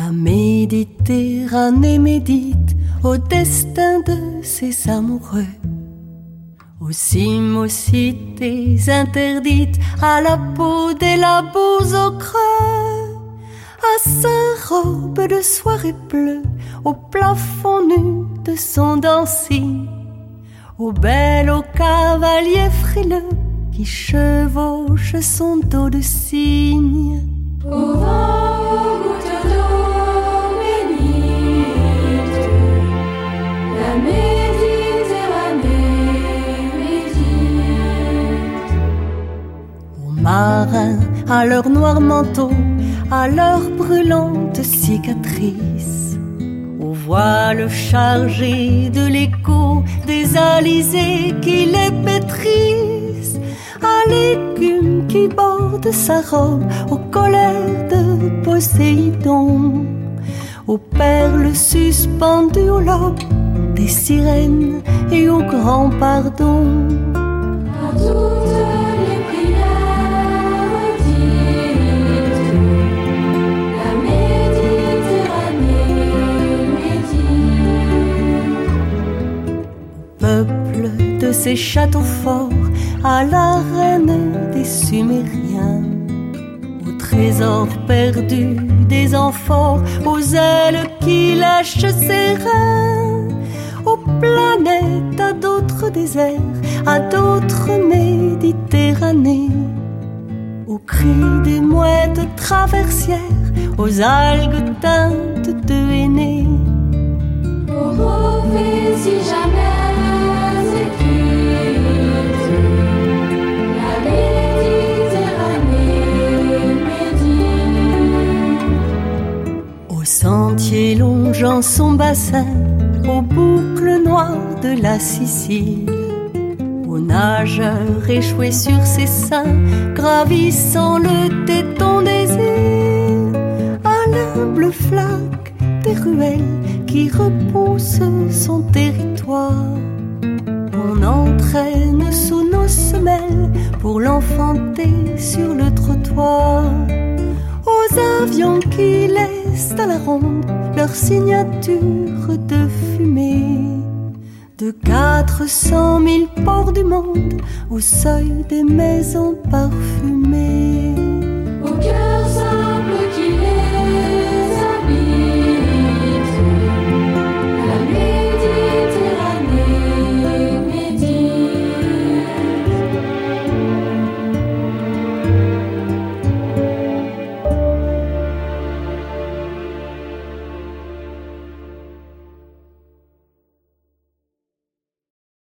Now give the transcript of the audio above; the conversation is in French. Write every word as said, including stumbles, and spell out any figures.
La Méditerranée médite au destin de ses amoureux, aux cimes, aux cités interdites, à la peau des labos au creux, à sa robe de soirée bleue, au plafond nu de son dancing, aux belles, aux cavaliers frileux qui chevauchent son dos de cygne. Au vent, aux gouttes d'eau bénite, la Méditerranée médite. Aux marins, à leurs noirs manteaux, à leurs brûlantes cicatrices, aux voiles chargées de l'écho des alizés qui les pétrissent, à l'écume qui borde sa robe, aux colères de Poséidon, aux perles suspendues au lobe des sirènes et au grand pardon. À toutes les prières dites, la Méditerranée médite. Peuple de ces châteaux forts, à la reine des Sumériens, aux trésors perdus des amphores, aux ailes qui lâchent ses reins, aux planètes, à d'autres déserts, à d'autres Méditerranées, aux cris des mouettes traversières, aux algues teintes de henné, Aux mauvais si jamais écrites, la Méditerranée médite. aux sentiers longeant son bassin, aux boucles noires de la Sicile, aux nageurs échoués sur ses seins, gravissant le téton des îles, à l'humble flaque des ruelles qui repousse son territoire. On entraîne sous nos semelles pour l'enfanter sur le trottoir. Aux avions qui laissent à la ronde leur signature de fumée, de quatre cent mille ports du monde au seuil des maisons parfumées.